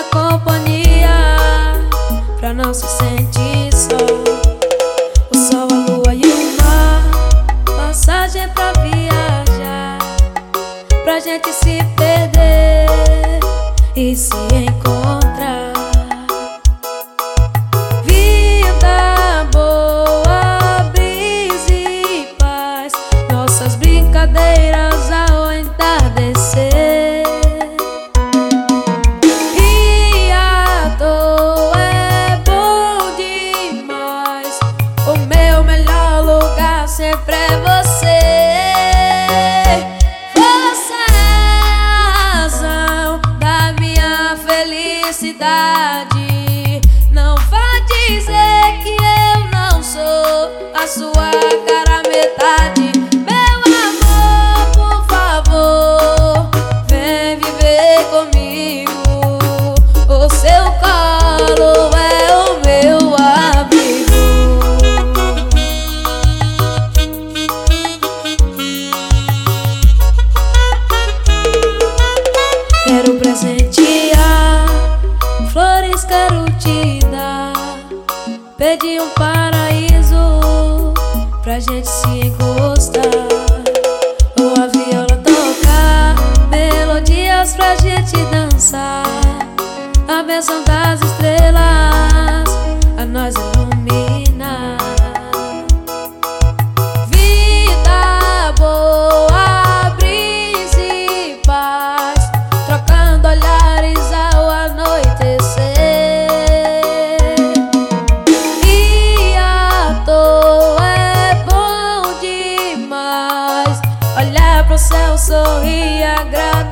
companhia pra não se sentir só. O sol, a lua e o mar, passagem pra viajar, pra gente se perder e se encontrar. Vida boa, brisa e paz, nossas brincadeiras ao entardecer. E à toa é bom demais, o meu melhor lugar sempre é você. Não vá dizer que eu não sou a sua cara metade. Meu amor, por favor, vem viver comigo. O seu colo é o meu abrigo. Quero presentear, flores quero te dar, pedi um paraíso pra gente se encostar, ou a viola tocar, melodias pra gente dançar, a bênção das estrelas a nós iluminar. Vida boa, brisa e paz, trocando olhares ao anoitecer. E à toa é bom demais, olhar pro céu, sorrir e agradecer.